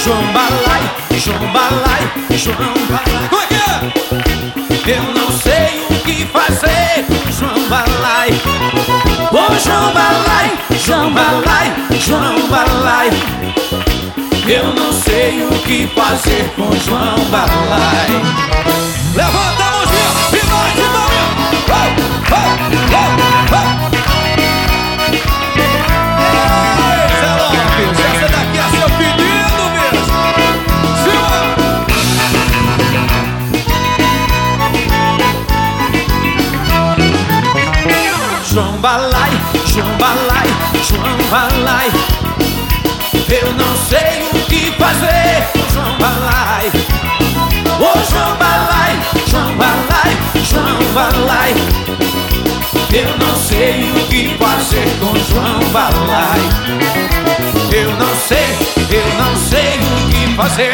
João Balai, João Balai, João Balai. Como é que é? Eu não sei o que fazer com João Balai. Ô João Balai, João Balai, João Balai. Eu não sei o que fazer com João Balai. Levanta a mãozinha e vai de mão. Zé Lopes, essa daqui é seu pedido mesmo. João Balai, João Balai, João Balai. Eu não sei o que fazer com João Balai. Ô João Balai, João Balai, João Balai. Eu não sei o que fazer com João Balai. Eu não sei o que fazer.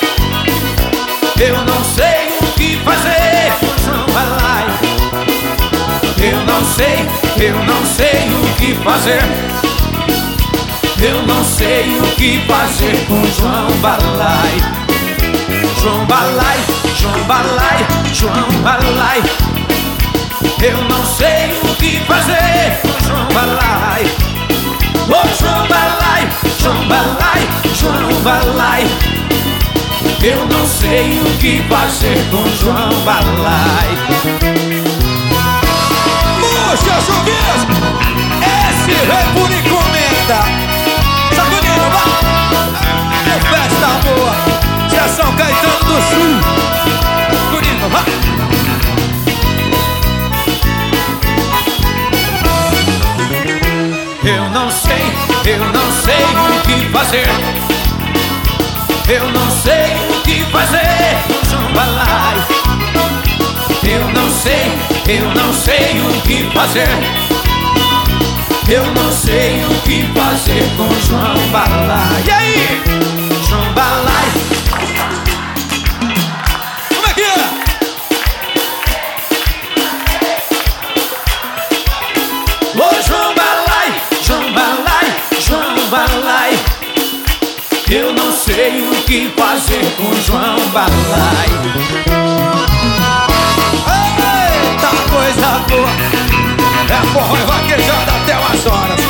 Eu não sei o que fazer com João Balai. Eu não sei o que fazer. Eu não sei o que fazer com João Balai. João Balai, João Balai, João Balai. Eu não sei o que fazer com João Balai. Ô João Balai, João Balai, João Balai. Eu não sei o que fazer com João Balai. Música Chuvisco, esse vem por encomenda. Sacudindo, vai! É festa boa, São Caetano do Sul. Sacudindo, vai! Eu não sei o que fazer. Eu não sei o que fazer com João Balai. Eu não sei o que fazer. Eu não sei o que fazer com João Balai. E aí, João Balai? Como é que é? Ô João Balai, João Balai, João Balai. Eu não sei o que fazer com João Balai. Eita coisa boa! É forró e vaquejada até umas horas.